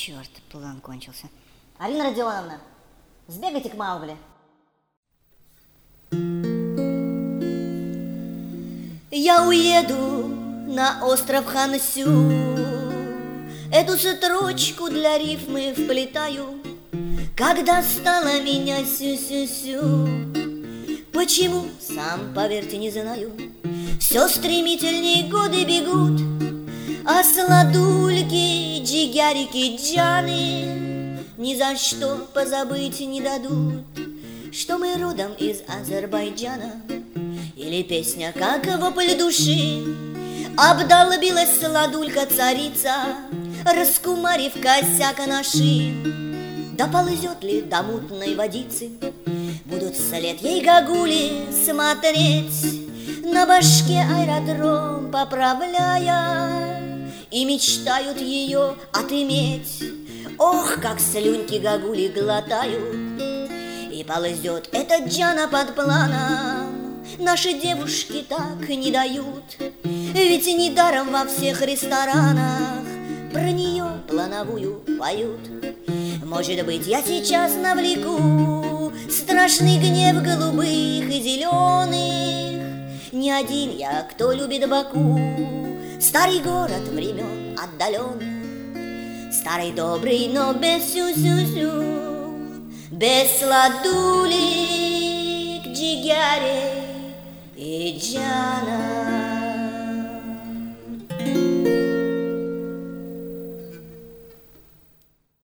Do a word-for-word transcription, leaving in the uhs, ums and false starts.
Черт, план кончился. Арина Родионовна, сбегайте к Маугли. Я уеду на остров Хансю, эту строчку для рифмы вплетаю. Когда стало меня сю-сю-сю, почему, сам поверьте, не знаю. Все стремительней годы бегут, а сладульки, джигярики, джаны ни за что позабыть не дадут, что мы родом из Азербайджана. Или песня, как вопль души, обдолбилась сладулька царица, раскумарив косяка наши. Да ползет ли до мутной водицы, будут вслед ей гагули смотреть, на башке аэродром поправляя, и мечтают ее отыметь. Ох, как слюнки гагули глотают, и ползет эта Джана под планом. Наши девушки так не дают, ведь недаром во всех ресторанах про нее плановую поют. Может быть, я сейчас навлеку страшный гнев голубых и зеленых. Не один я, кто любит Баку, старый город времен отдаленных, старый добрый, но без сю-сю-сю, без сладулик, джигяри и джана.